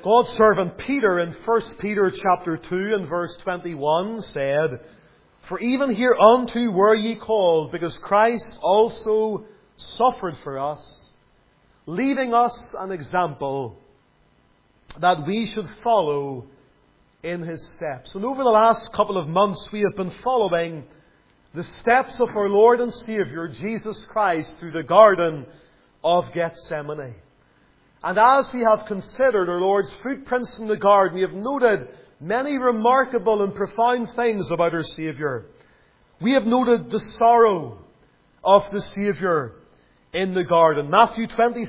God's servant Peter in 1 Peter chapter 2 and verse 21 said, "For even hereunto were ye called, because Christ also suffered for us, leaving us an example that we should follow in His steps." And over the last couple of months we have been following the steps of our Lord and Saviour Jesus Christ through the Garden of Gethsemane. And as we have considered our Lord's footprints in the garden, we have noted many remarkable and profound things about our Saviour. We have noted the sorrow of the Saviour in the garden. Matthew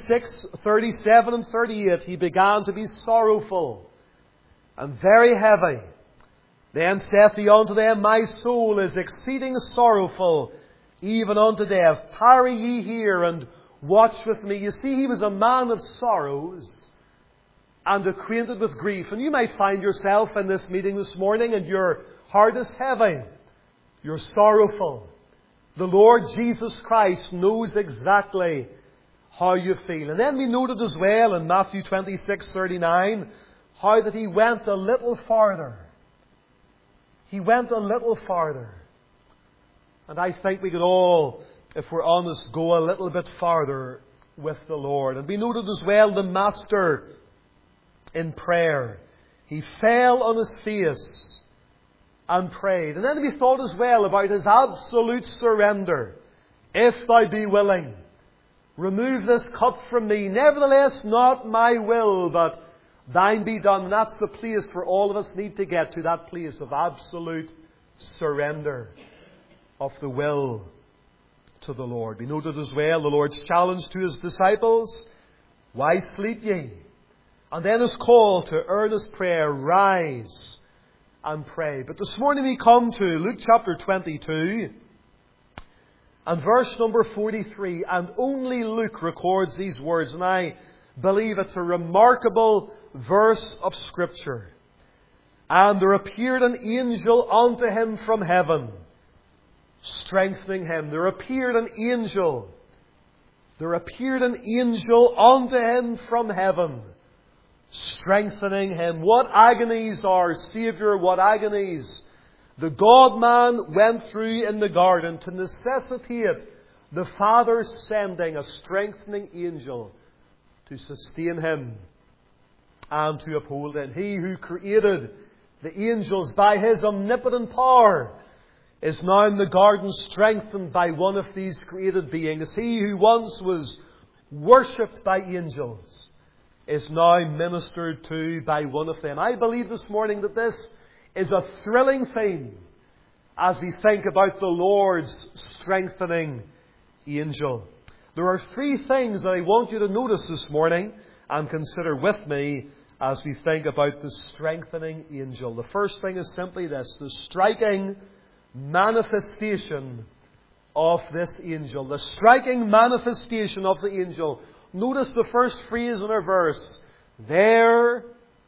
26:37 and 38, He began to be sorrowful and very heavy. Then saith He unto them, "My soul is exceeding sorrowful, even unto death. Tarry ye here and watch with me." You see, He was a man of sorrows and acquainted with grief. And you might find yourself in this meeting this morning and your heart is heavy. You're sorrowful. The Lord Jesus Christ knows exactly how you feel. And then we noted as well in Matthew 26:39 how that He went a little farther. He went a little farther. And I think we could all, if we're honest, go a little bit farther with the Lord. And we noted as well the Master in prayer. He fell on His face and prayed. And then we thought as well about His absolute surrender. "If Thou be willing, remove this cup from me. Nevertheless, not my will, but Thine be done." And that's the place where all of us need to get to, that place of absolute surrender of the will to the Lord. We noted as well the Lord's challenge to His disciples, "Why sleep ye?" And then His call to earnest prayer, "Rise and pray." But this morning we come to Luke chapter 22 and verse number 43. And only Luke records these words. And I believe it's a remarkable verse of Scripture. "And there appeared an angel unto him from heaven, strengthening him." There appeared an angel. There appeared an angel unto him from heaven, strengthening him. What agonies our Saviour, what agonies the God-man went through in the garden to necessitate the Father sending a strengthening angel to sustain Him and to uphold Him. He who created the angels by His omnipotent power is now in the garden strengthened by one of these created beings. He who once was worshipped by angels is now ministered to by one of them. I believe this morning that this is a thrilling theme as we think about the Lord's strengthening angel. There are three things that I want you to notice this morning and consider with me as we think about the strengthening angel. The first thing is simply this: the striking manifestation of this angel. The striking manifestation of the angel. Notice the first phrase in our verse. "There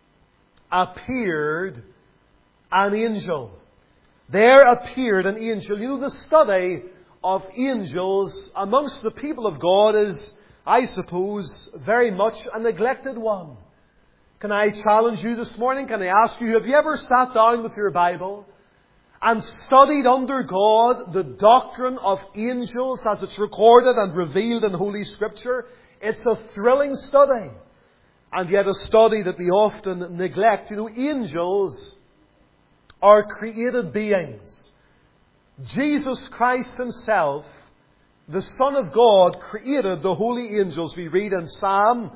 appeared an angel." There appeared an angel. You know, the study of angels amongst the people of God is, I suppose, very much a neglected one. Can I challenge you this morning? Can I ask you, have you ever sat down with your Bible and studied under God the doctrine of angels as it's recorded and revealed in Holy Scripture? It's a thrilling study, and yet a study that we often neglect. You know, angels are created beings. Jesus Christ Himself, the Son of God, created the holy angels. We read in Psalm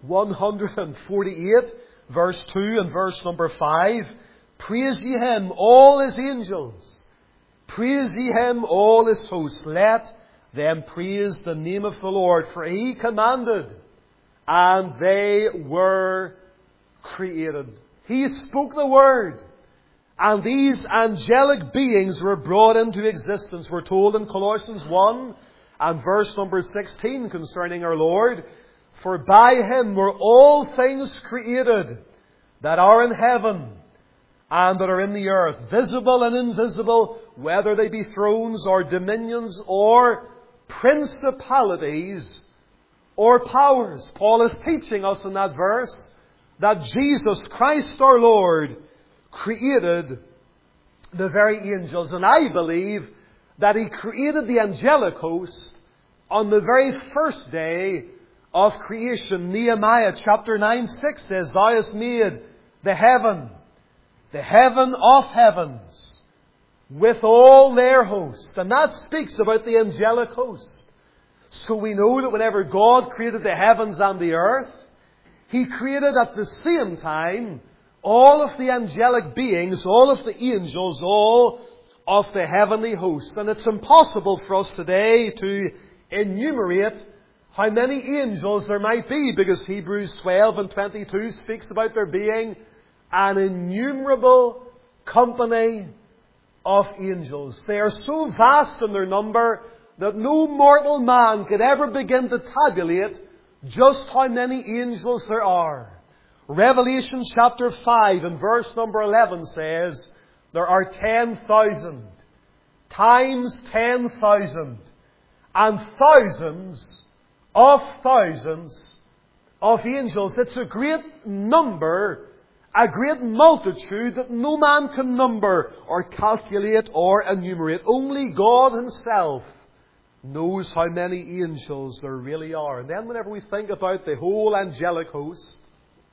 148, verse 2 and verse number 5, "Praise ye Him, all His angels. Praise ye Him, all His hosts. Let them praise the name of the Lord. For He commanded, and they were created." He spoke the word, and these angelic beings were brought into existence. We're told in Colossians 1 and verse number 16 concerning our Lord, "For by Him were all things created that are in heaven and that are in the earth, visible and invisible, whether they be thrones or dominions or principalities or powers." Paul is teaching us in that verse that Jesus Christ our Lord created the very angels. And I believe that He created the angelic host on the very first day of creation. Nehemiah chapter 9:6 says, Thou hast made the heaven of heavens, with all their host. And that speaks about the angelic host. So we know that whenever God created the heavens and the earth, He created at the same time all of the angelic beings, all of the angels, all of the heavenly host. And it's impossible for us today to enumerate how many angels there might be, because Hebrews 12 and 22 speaks about there being an innumerable company of angels. They are so vast in their number that no mortal man could ever begin to tabulate just how many angels there are. Revelation chapter 5 and verse number 11 says there are 10,000 times 10,000 and thousands of angels. It's a great number, a great multitude that no man can number or calculate or enumerate. Only God Himself knows how many angels there really are. And then whenever we think about the whole angelic host,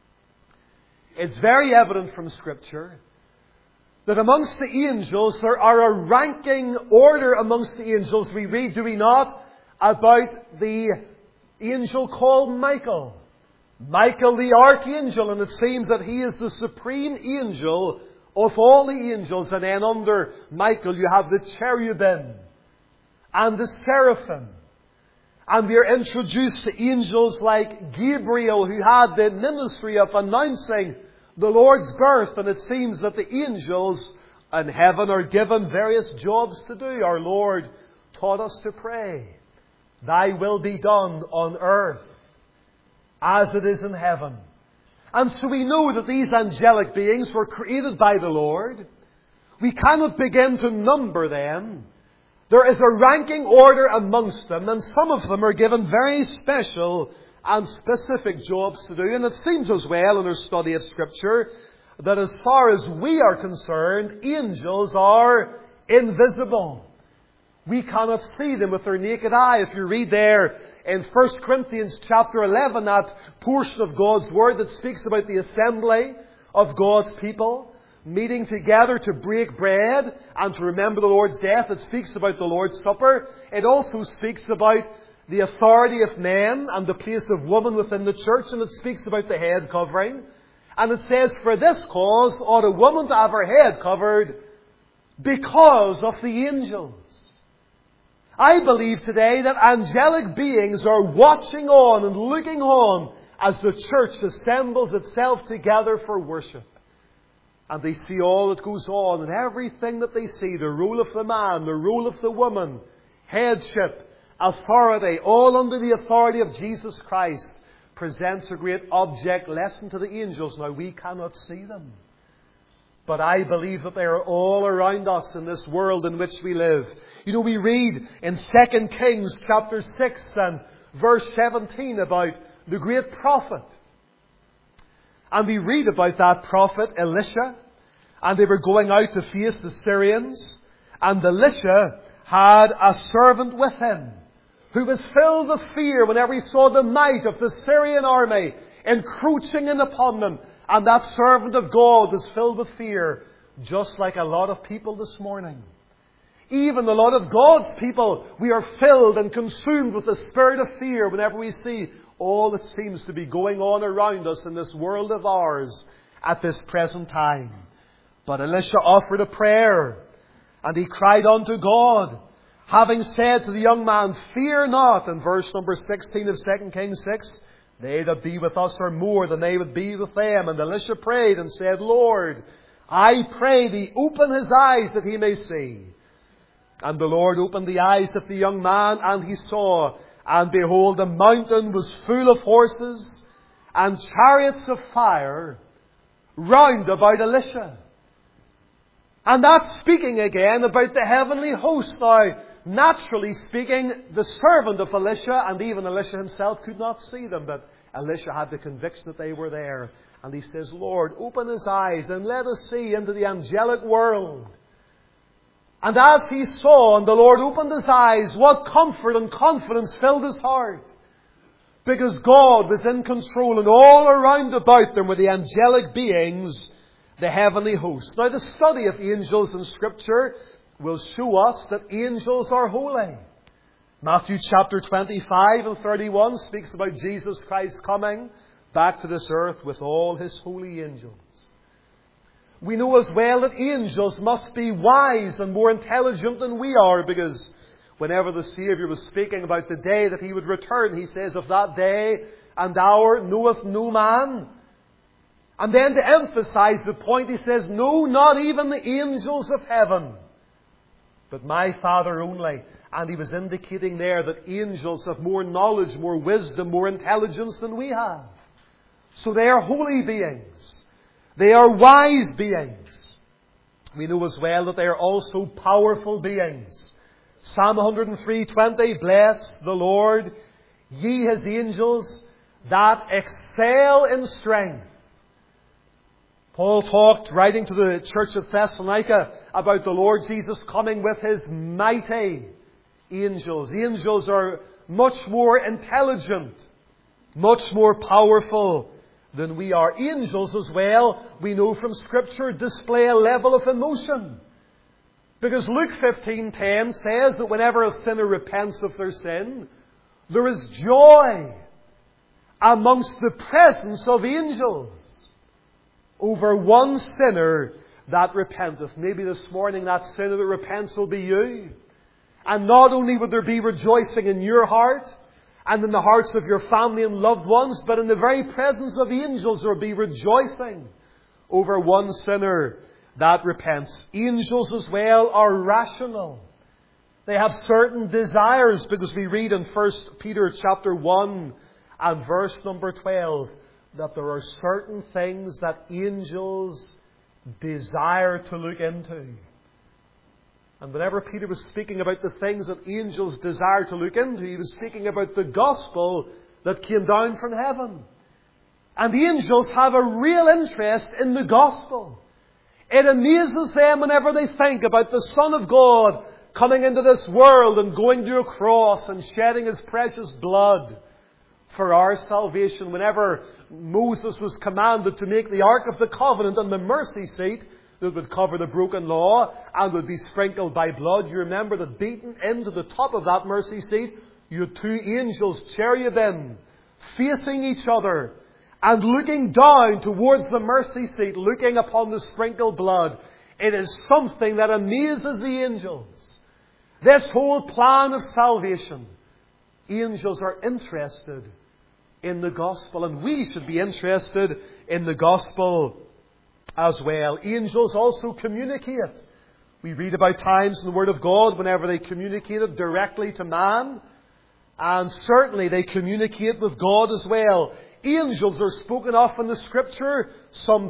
it's very evident from Scripture that amongst the angels there are a ranking order amongst the angels. We read, do we not, about the angel called Michael. Michael the archangel, and it seems that he is the supreme angel of all the angels. And then under Michael you have the cherubim and the seraphim. And we are introduced to angels like Gabriel, who had the ministry of announcing the Lord's birth. And it seems that the angels in heaven are given various jobs to do. Our Lord taught us to pray, Thy will be done on earth as it is in heaven. And so we know that these angelic beings were created by the Lord. We cannot begin to number them. There is a ranking order amongst them, and some of them are given very special and specific jobs to do. And it seems as well in our study of Scripture that as far as we are concerned, angels are invisible. We cannot see them with our naked eye. If you read there in 1 Corinthians chapter 11, that portion of God's Word that speaks about the assembly of God's people meeting together to break bread and to remember the Lord's death, it speaks about the Lord's Supper. It also speaks about the authority of men and the place of woman within the church, and it speaks about the head covering. And it says, for this cause ought a woman to have her head covered because of the angels. I believe today that angelic beings are watching on and looking on as the church assembles itself together for worship. And they see all that goes on, and everything that they see, the role of the man, the role of the woman, headship, authority, all under the authority of Jesus Christ, presents a great object lesson to the angels. Now, we cannot see them, but I believe that they are all around us in this world in which we live. You know, we read in 2 Kings chapter 6 and verse 17 about the great prophet. And we read about that prophet, Elisha. And they were going out to face the Syrians. And Elisha had a servant with him who was filled with fear whenever he saw the might of the Syrian army encroaching in upon them. And that servant of God was filled with fear, just like a lot of people this morning. Even a lot of God's people, we are filled and consumed with the spirit of fear whenever we see all that seems to be going on around us in this world of ours at this present time. But Elisha offered a prayer, and he cried unto God, having said to the young man, fear not, in verse number 16 of 2 Kings 6, they that be with us are more than they would be with them. And Elisha prayed and said, Lord, I pray thee, open his eyes that he may see. And the Lord opened the eyes of the young man, and he saw, and behold, the mountain was full of horses and chariots of fire round about Elisha. And that's speaking again about the heavenly host. Now, naturally speaking, the servant of Elisha and even Elisha himself could not see them, but Elisha had the conviction that they were there. And he says, Lord, open his eyes and let us see into the angelic world. And as he saw and the Lord opened his eyes, what comfort and confidence filled his heart. Because God was in control, and all around about them were the angelic beings, the heavenly hosts. Now the study of angels in Scripture will show us that angels are holy. Matthew chapter 25 and 31 speaks about Jesus Christ coming back to this earth with all his holy angels. We know as well that angels must be wise and more intelligent than we are, because whenever the Saviour was speaking about the day that he would return, he says, of that day and hour knoweth no man. And then to emphasize the point, he says, no, not even the angels of heaven, but my Father only. And he was indicating there that angels have more knowledge, more wisdom, more intelligence than we have. So they are holy beings. They are wise beings. We know as well that they are also powerful beings. Psalm 103:20, bless the Lord, ye his angels that excel in strength. Paul talked, writing to the church of Thessalonica, about the Lord Jesus coming with his mighty angels. Angels are much more intelligent, much more powerful than we are. Angels as well, we know from Scripture, display a level of emotion. Because Luke 15:10 says that whenever a sinner repents of their sin, there is joy amongst the presence of angels over one sinner that repenteth. Maybe this morning that sinner that repents will be you. And not only would there be rejoicing in your heart and in the hearts of your family and loved ones, but in the very presence of angels there will be rejoicing over one sinner that repents. Angels as well are rational. They have certain desires, because we read in 1 Peter chapter 1 and verse number 12 that there are certain things that angels desire to look into. And whenever Peter was speaking about the things that angels desire to look into, he was speaking about the gospel that came down from heaven. And the angels have a real interest in the gospel. It amazes them whenever they think about the Son of God coming into this world and going to a cross and shedding his precious blood for our salvation. Whenever Moses was commanded to make the Ark of the Covenant and the mercy seat that would cover the broken law and would be sprinkled by blood, you remember that beaten into the top of that mercy seat, you had two angels, cherubim, facing each other and looking down towards the mercy seat, looking upon the sprinkled blood. It is something that amazes the angels. This whole plan of salvation. Angels are interested in the gospel, and we should be interested in the gospel as well. Angels also communicate. We read about times in the Word of God whenever they communicated directly to man, and certainly they communicate with God as well. Angels are spoken of in the Scripture some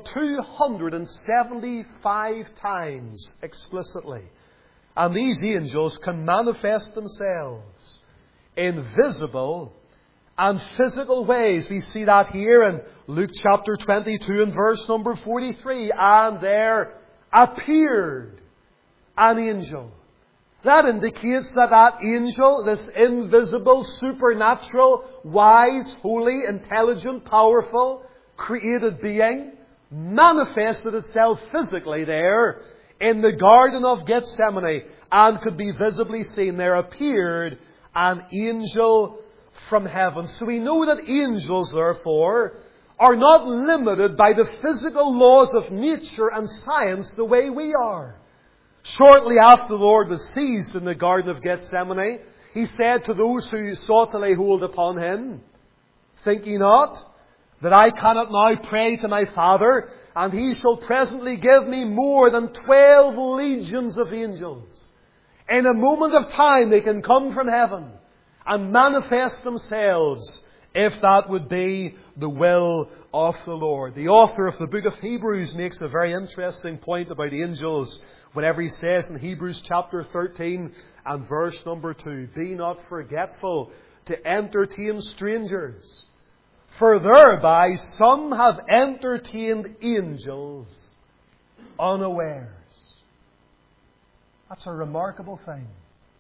275 times explicitly. And these angels can manifest themselves in visible and physical ways. We see that here in Luke chapter 22 and verse number 43. And there appeared an angel. That indicates that angel, this invisible, supernatural, wise, holy, intelligent, powerful, created being, manifested itself physically there in the Garden of Gethsemane and could be visibly seen. There appeared an angel from heaven. So we know that angels, therefore, are not limited by the physical laws of nature and science the way we are. Shortly after the Lord was seized in the Garden of Gethsemane, He said to those who sought to lay hold upon Him, "Think ye not that I cannot now pray to my Father, and He shall presently give me more than 12 legions of angels? In a moment of time they can come from heaven and manifest themselves, if that would be the will of the Lord." The author of the book of Hebrews makes a very interesting point about angels whenever he says in Hebrews chapter 13 and verse number 2, "Be not forgetful to entertain strangers, For thereby some have entertained angels unawares. That's a remarkable thing.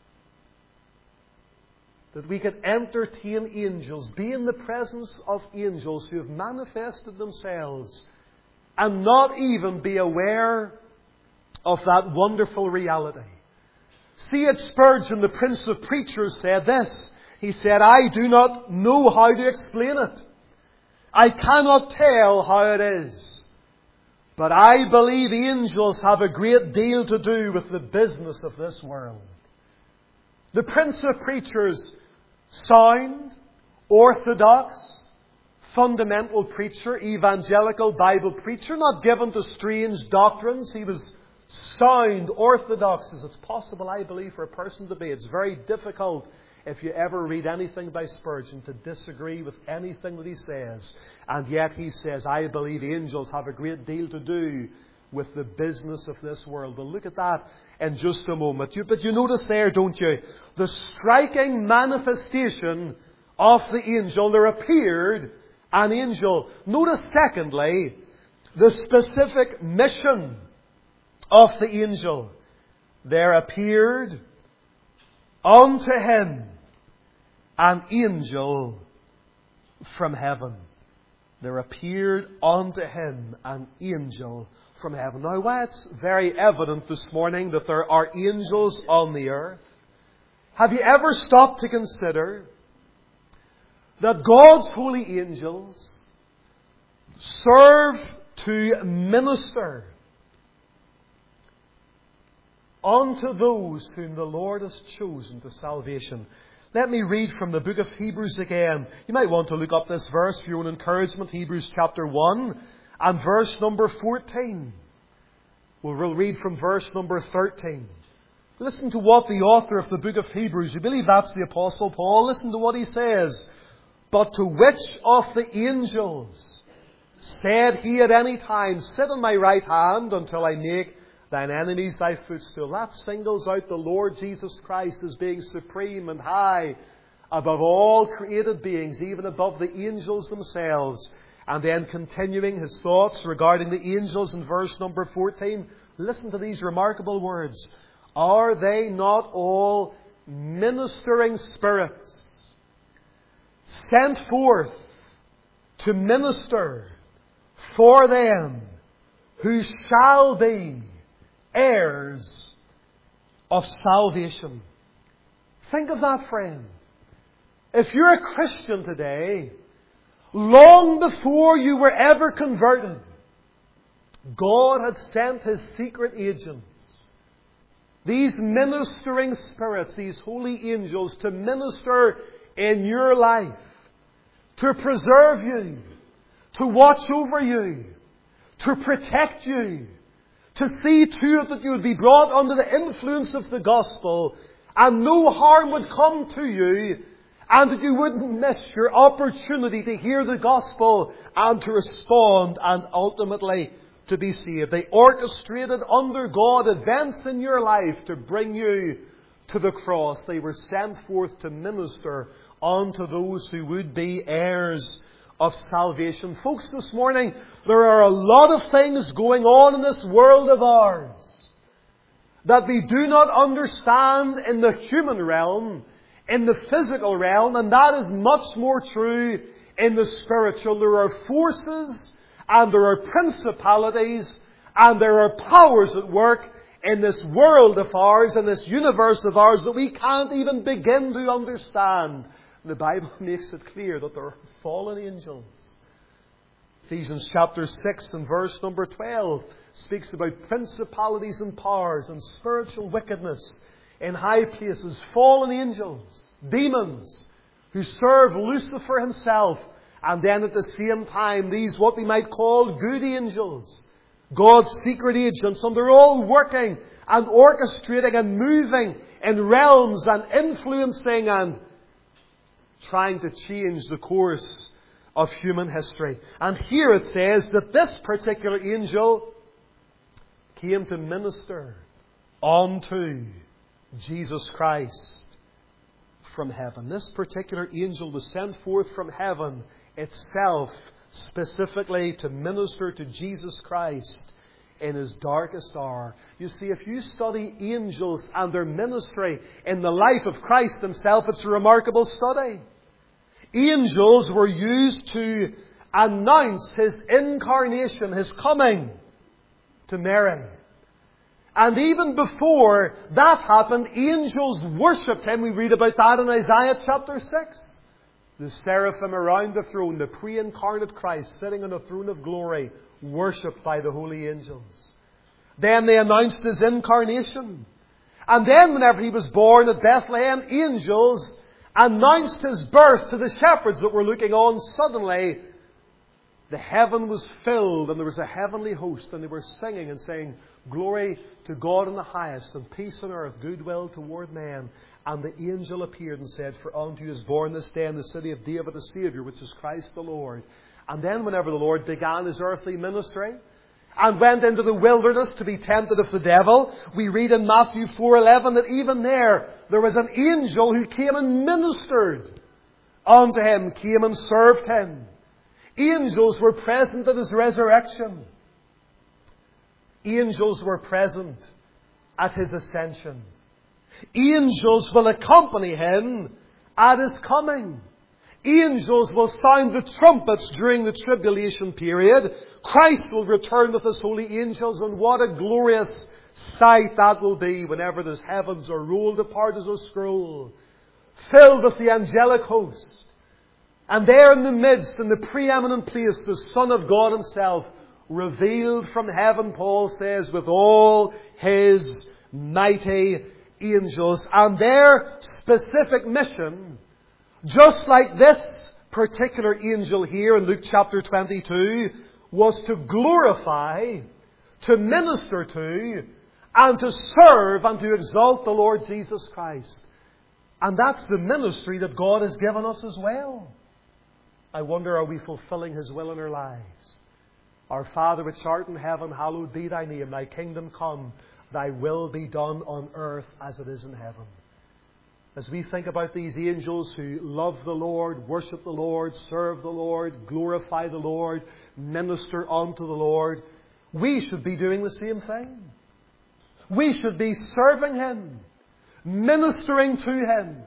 That we can entertain angels, be in the presence of angels who have manifested themselves, and not even be aware of that wonderful reality. C.H. Spurgeon, the Prince of Preachers, said this. He said, I do not know how to explain it. I cannot tell how it is. But I believe angels have a great deal to do with the business of this world. The Prince of Preachers, sound, orthodox, fundamental preacher, evangelical Bible preacher, not given to strange doctrines. He was sound, orthodox as it's possible, I believe, for a person to be. It's very difficult, if you ever read anything by Spurgeon, to disagree with anything that he says. And yet he says, I believe angels have a great deal to do with the business of this world. We'll look at that in just a moment. But you notice there, don't you, the striking manifestation of the angel. There appeared an angel. Notice, secondly, the specific mission of the angel. There appeared unto him an angel from heaven. There appeared unto him an angel from heaven. Now, why it's very evident this morning that there are angels on the earth, have you ever stopped to consider that God's holy angels serve to minister unto those whom the Lord has chosen to salvation? Let me read from the book of Hebrews again. You might want to look up this verse for your own encouragement. Hebrews chapter 1 and verse number 14. We'll read from verse number 13. Listen to what the author of the book of Hebrews, you believe that's the Apostle Paul, listen to what he says. But to which of the angels said he at any time, sit on my right hand until I make thine enemies thy footstool? That singles out the Lord Jesus Christ as being supreme and high above all created beings, even above the angels themselves. And then continuing his thoughts regarding the angels in verse number 14, listen to these remarkable words. Are they not all ministering spirits sent forth to minister for them who shall be heirs of salvation? Think of that, friend. If you're a Christian today, long before you were ever converted, God had sent His secret agents, these ministering spirits, these holy angels, to minister in your life, to preserve you, to watch over you, to protect you, to see to it that you would be brought under the influence of the gospel and no harm would come to you, and that you wouldn't miss your opportunity to hear the gospel and to respond and ultimately to be saved. They orchestrated under God events in your life to bring you to the cross. They were sent forth to minister unto those who would be heirs of salvation. Folks, this morning, there are a lot of things going on in this world of ours that we do not understand in the human realm, in the physical realm, and that is much more true in the spiritual. There are forces and there are principalities and there are powers at work in this world of ours, in this universe of ours, that we can't even begin to understand. The Bible makes it clear that there are fallen angels. Ephesians chapter 6 and verse number 12 speaks about principalities and powers and spiritual wickedness in high places. Fallen angels, demons, who serve Lucifer himself. And then at the same time, these what we might call good angels, God's secret agents. And they're all working and orchestrating and moving in realms and influencing and trying to change the course of human history. And here it says that this particular angel came to minister unto Jesus Christ from heaven. This particular angel was sent forth from heaven itself specifically to minister to Jesus Christ in His darkest hour. You see, if you study angels and their ministry in the life of Christ Himself, it's a remarkable study. Angels were used to announce His incarnation, His coming to Mary. And even before that happened, angels worshipped Him. We read about that in Isaiah chapter 6. The seraphim around the throne, the pre-incarnate Christ sitting on a throne of glory, worshipped by the holy angels. Then they announced His incarnation. And then whenever He was born at Bethlehem, angels announced His birth to the shepherds that were looking on. Suddenly, the heaven was filled and there was a heavenly host, and they were singing and saying, "Glory to God in the highest, and peace on earth, goodwill toward men." And the angel appeared and said, "For unto you is born this day in the city of David a Saviour, which is Christ the Lord." And then whenever the Lord began His earthly ministry and went into the wilderness to be tempted of the devil, we read in Matthew 4:11 that even there was an angel who came and ministered unto Him, came and served Him. Angels were present at His resurrection. Angels were present at His ascension. Angels will accompany Him at His coming. Angels will sound the trumpets during the tribulation period. Christ will return with His holy angels, and what a glorious sight that will be whenever those heavens are rolled apart as a scroll, filled with the angelic host. And there in the midst, in the preeminent place, the Son of God Himself, revealed from heaven, Paul says, with all His mighty angels. And their specific mission, just like this particular angel here in Luke chapter 22, was to glorify, to minister to, and to serve and to exalt the Lord Jesus Christ. And that's the ministry that God has given us as well. I wonder, are we fulfilling His will in our lives? Our Father which art in heaven, hallowed be Thy name. Thy kingdom come. Thy will be done on earth as it is in heaven. As we think about these angels who love the Lord, worship the Lord, serve the Lord, glorify the Lord, minister unto the Lord, we should be doing the same thing. We should be serving Him, ministering to Him,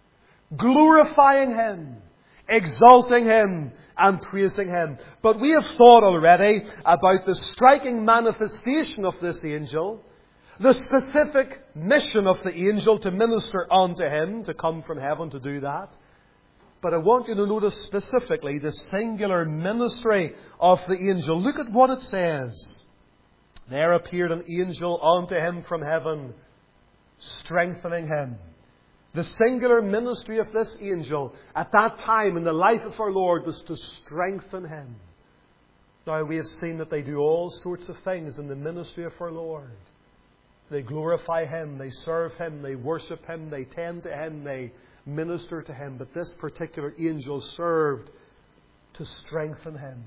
glorifying Him, exalting Him, and praising Him. But we have thought already about the striking manifestation of this angel, the specific mission of the angel to minister unto Him, to come from heaven to do that. But I want you to notice specifically the singular ministry of the angel. Look at what it says. There appeared an angel unto him from heaven, strengthening him. The singular ministry of this angel at that time in the life of our Lord was to strengthen him. Now we have seen that they do all sorts of things in the ministry of our Lord. They glorify Him, they serve Him, they worship Him, they tend to Him, they minister to Him. But this particular angel served to strengthen him.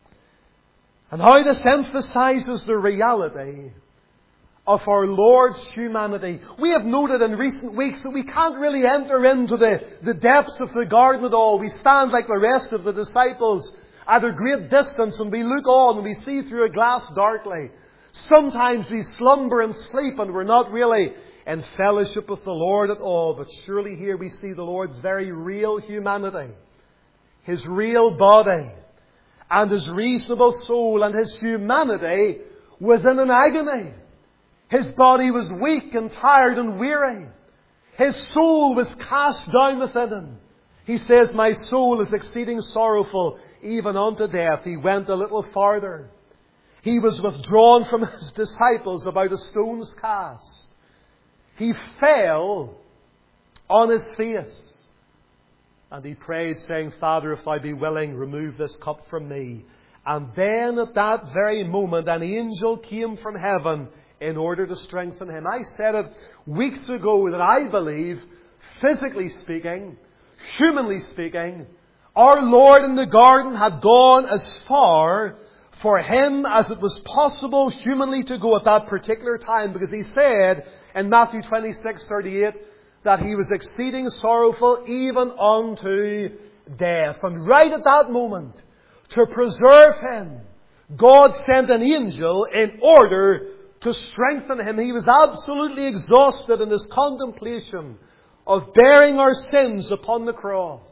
And how this emphasizes the reality of our Lord's humanity. We have noted in recent weeks that we can't really enter into the depths of the garden at all. We stand like the rest of the disciples at a great distance and we look on and we see through a glass darkly. Sometimes we slumber and sleep and we're not really in fellowship with the Lord at all. But surely here we see the Lord's very real humanity, His real body, and His reasonable soul. And His humanity was in an agony. His body was weak and tired and weary. His soul was cast down within Him. He says, "My soul is exceeding sorrowful, even unto death." He went a little farther. He was withdrawn from His disciples about a stone's cast. He fell on His face. And He prayed, saying, "Father, if Thou be willing, remove this cup from me." And then at that very moment, an angel came from heaven in order to strengthen him. I said it weeks ago that I believe, physically speaking, humanly speaking, our Lord in the garden had gone as far for Him as it was possible humanly to go at that particular time, because He said in Matthew 26:38 that He was exceeding sorrowful even unto death. And right at that moment, to preserve him, God sent an angel in order to strengthen him. He was absolutely exhausted in his contemplation of bearing our sins upon the cross.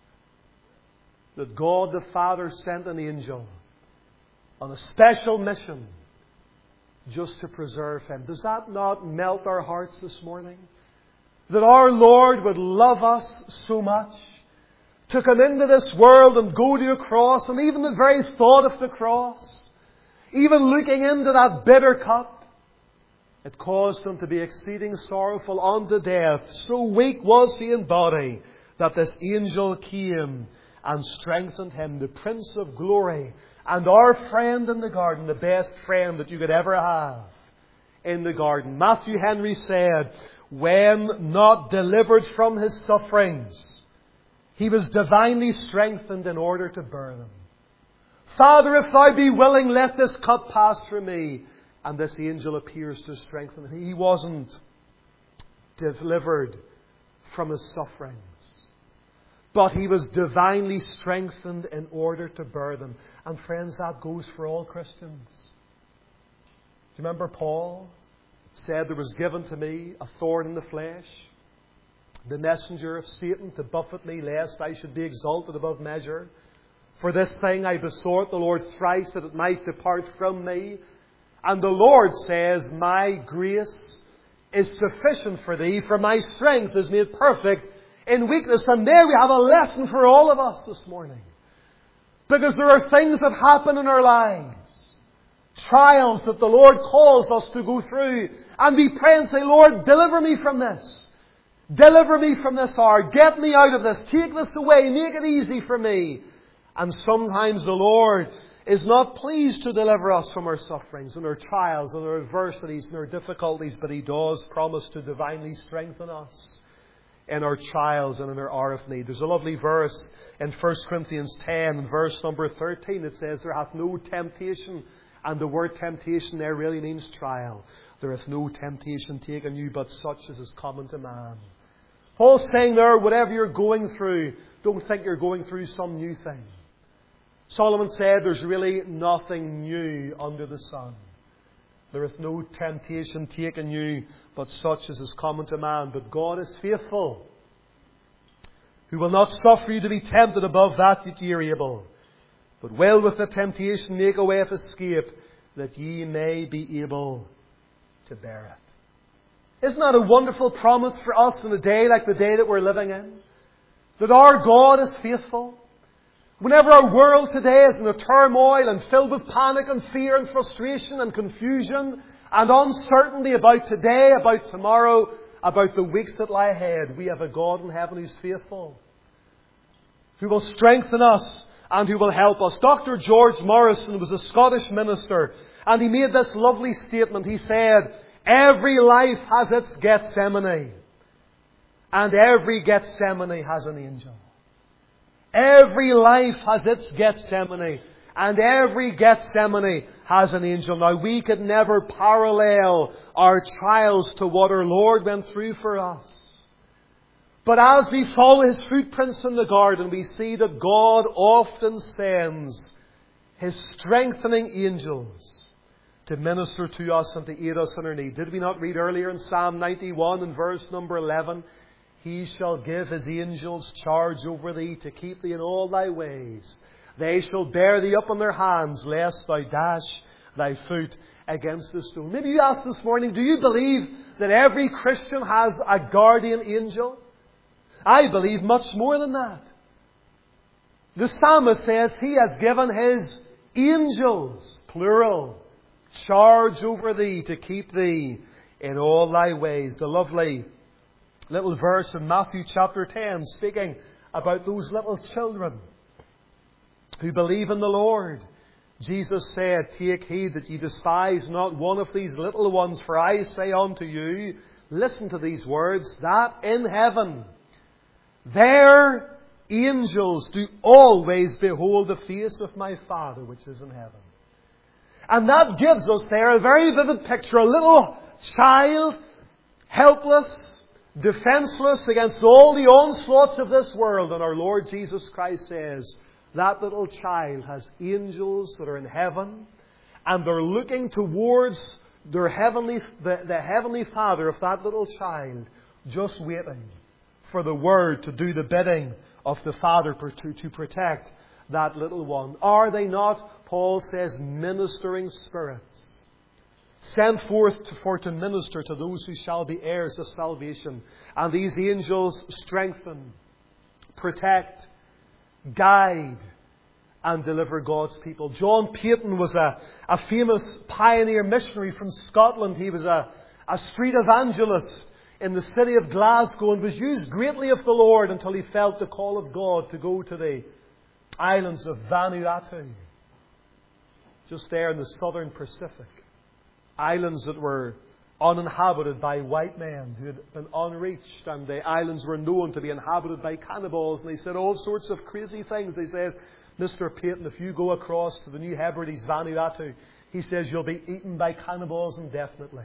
That God the Father sent an angel on a special mission just to preserve him. Does that not melt our hearts this morning? That our Lord would love us so much to come into this world and go to a cross, and even the very thought of the cross, even looking into that bitter cup, it caused him to be exceeding sorrowful unto death. So weak was he in body that this angel came and strengthened him, the Prince of Glory, and our friend in the garden, the best friend that you could ever have in the garden. Matthew Henry said, when not delivered from his sufferings, he was divinely strengthened in order to bear them. Father, if thou be willing, let this cup pass from me. And this angel appears to strengthen him. He wasn't delivered from his sufferings, but he was divinely strengthened in order to bear them. And friends, that goes for all Christians. Do you remember Paul said, there was given to me a thorn in the flesh, the messenger of Satan to buffet me, lest I should be exalted above measure. For this thing I besought the Lord thrice, that it might depart from me. And the Lord says, my grace is sufficient for thee, for my strength is made perfect in weakness. And there we have a lesson for all of us this morning. Because there are things that happen in our lives, trials that the Lord calls us to go through. And we pray and say, Lord, deliver me from this. Deliver me from this hour. Get me out of this. Take this away. Make it easy for me. And sometimes the Lord is not pleased to deliver us from our sufferings and our trials and our adversities and our difficulties, but He does promise to divinely strengthen us in our trials and in our hour of need. There's a lovely verse in 1 Corinthians 10 and verse number 13 that says, there hath no temptation, and the word temptation there really means trial. There hath no temptation taken you but such as is common to man. Paul's saying there, whatever you're going through, don't think you're going through some new thing. Solomon said there's really nothing new under the sun. There hath no temptation taken you but such as is common to man. But God is faithful, who will not suffer you to be tempted above that ye are able, but will with the temptation make a way of escape, that ye may be able to bear it. Isn't that a wonderful promise for us in a day like the day that we're living in? That our God is faithful. Whenever our world today is in a turmoil and filled with panic and fear and frustration and confusion and uncertainty about today, about tomorrow, about the weeks that lie ahead, we have a God in heaven who's faithful, who will strengthen us and who will help us. Dr. George Morrison was a Scottish minister, and he made this lovely statement. He said, every life has its Gethsemane, and every Gethsemane has an angel. Every life has its Gethsemane, and every Gethsemane has an angel. Now, we could never parallel our trials to what our Lord went through for us. But as we follow His footprints in the garden, we see that God often sends His strengthening angels to minister to us and to aid us in our need. Did we not read earlier in Psalm 91 and verse number 11, He shall give His angels charge over thee to keep thee in all thy ways. They shall bear thee up on their hands, lest thou dash thy foot against the stone. Maybe you ask this morning, do you believe that every Christian has a guardian angel? I believe much more than that. The psalmist says He has given His angels, plural, charge over thee to keep thee in all thy ways. The lovely little verse in Matthew chapter 10 speaking about those little children who believe in the Lord. Jesus said, take heed that ye despise not one of these little ones, for I say unto you, listen to these words, that in heaven their angels do always behold the face of my Father which is in heaven. And that gives us there a very vivid picture. A little child, helpless, defenseless against all the onslaughts of this world. And our Lord Jesus Christ says, that little child has angels that are in heaven, and they're looking towards their the heavenly Father of that little child, just waiting for the Word to do the bidding of the Father to protect that little one. Are they not, Paul says, ministering spirits, sent forth to minister to those who shall be heirs of salvation? And these angels strengthen, protect, guide, and deliver God's people. John Paton was a famous pioneer missionary from Scotland. He was a street evangelist in the city of Glasgow and was used greatly of the Lord until he felt the call of God to go to the islands of Vanuatu, just there in the southern Pacific. Islands that were uninhabited by white men who had been unreached, and the islands were known to be inhabited by cannibals. And they said all sorts of crazy things. He says, Mr. Paton, if you go across to the New Hebrides, Vanuatu, he says you'll be eaten by cannibals indefinitely.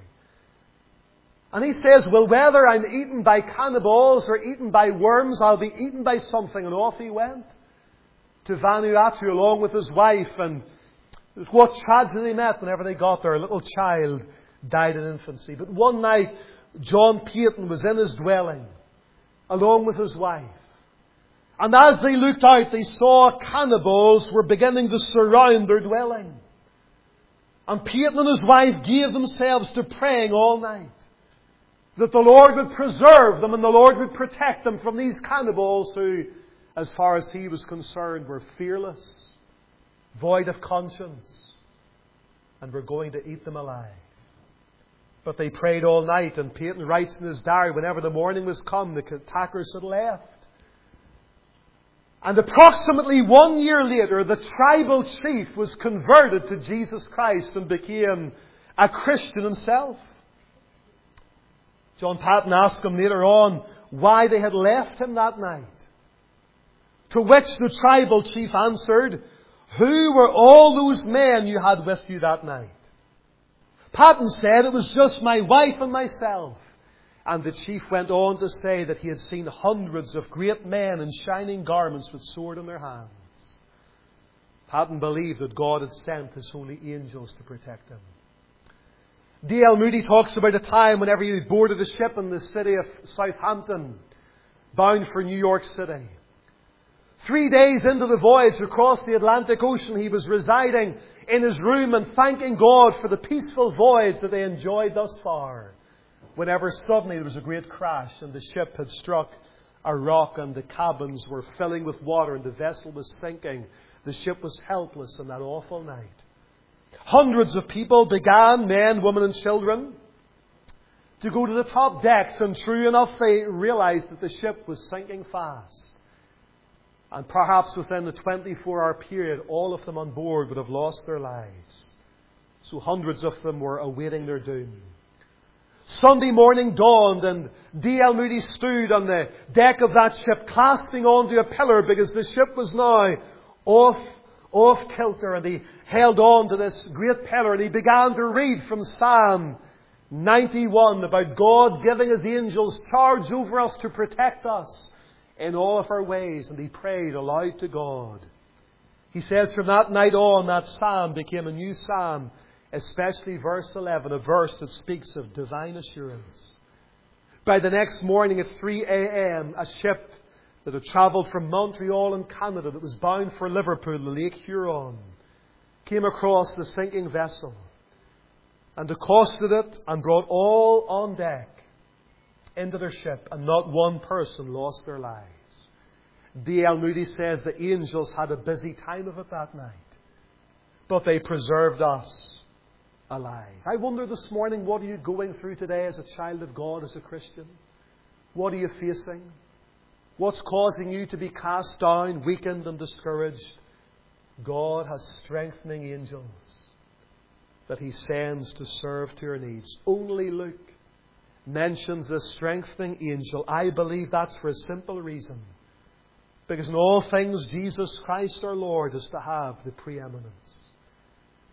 And he says, well, whether I'm eaten by cannibals or eaten by worms, I'll be eaten by something. And off he went to Vanuatu along with his wife. And what tragedy they met whenever they got there. A little child died in infancy. But one night, John Paton was in his dwelling along with his wife. And as they looked out, they saw cannibals were beginning to surround their dwelling. And Paton and his wife gave themselves to praying all night, that the Lord would preserve them and the Lord would protect them from these cannibals who, as far as he was concerned, were fearless, void of conscience, and were going to eat them alive. But they prayed all night, and Paton writes in his diary, whenever the morning was come, the attackers had left. And approximately 1 year later, the tribal chief was converted to Jesus Christ and became a Christian himself. John Paton asked him later on why they had left him that night. To which the tribal chief answered, who were all those men you had with you that night? Paton said, it was just my wife and myself. And the chief went on to say that he had seen hundreds of great men in shining garments with sword in their hands. Paton believed that God had sent His holy angels to protect him. D.L. Moody talks about a time whenever he boarded a ship in the city of Southampton, bound for New York City. 3 days into the voyage across the Atlantic Ocean, he was residing in his room and thanking God for the peaceful voyage that they enjoyed thus far, whenever suddenly there was a great crash and the ship had struck a rock and the cabins were filling with water and the vessel was sinking. The ship was helpless in that awful night. Hundreds of people began, men, women and children, to go to the top decks, and true enough they realized that the ship was sinking fast. And perhaps within the 24-hour period, all of them on board would have lost their lives. So hundreds of them were awaiting their doom. Sunday morning dawned, and D.L. Moody stood on the deck of that ship, clasping onto a pillar because the ship was now off kilter, and he held on to this great pillar and he began to read from Psalm 91 about God giving His angels charge over us to protect us in all of our ways. And he prayed aloud to God. He says from that night on, that psalm became a new psalm, especially verse 11, a verse that speaks of divine assurance. By the next morning at 3 a.m., a ship that had travelled from Montreal in Canada, that was bound for Liverpool, the Lake Huron, came across the sinking vessel and accosted it and brought all on deck into their ship, and not one person lost their lives. D.L. Moody says the angels had a busy time of it that night, but they preserved us alive. I wonder this morning, what are you going through today as a child of God, as a Christian? What are you facing? What's causing you to be cast down, weakened and discouraged? God has strengthening angels that He sends to serve to your needs. Only Luke mentions the strengthening angel. I believe that's for a simple reason. Because in all things, Jesus Christ our Lord is to have the preeminence.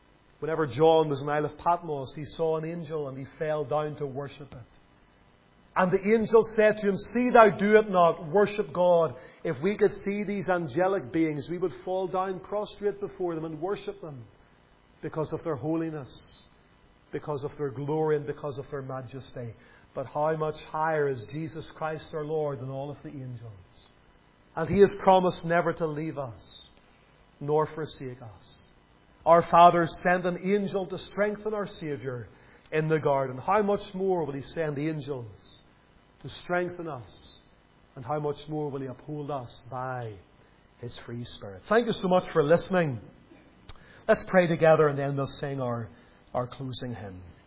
Whenever John was in Isle of Patmos, he saw an angel and he fell down to worship it. And the angel said to him, "See thou do it not, worship God." If we could see these angelic beings, we would fall down prostrate before them and worship them because of their holiness, because of their glory, and because of their majesty. But how much higher is Jesus Christ our Lord than all of the angels? And He has promised never to leave us, nor forsake us. Our Father sent an angel to strengthen our Saviour in the garden. How much more will He send angels to strengthen us? And how much more will He uphold us by His free Spirit? Thank you so much for listening. Let's pray together and then we'll sing our closing hymn.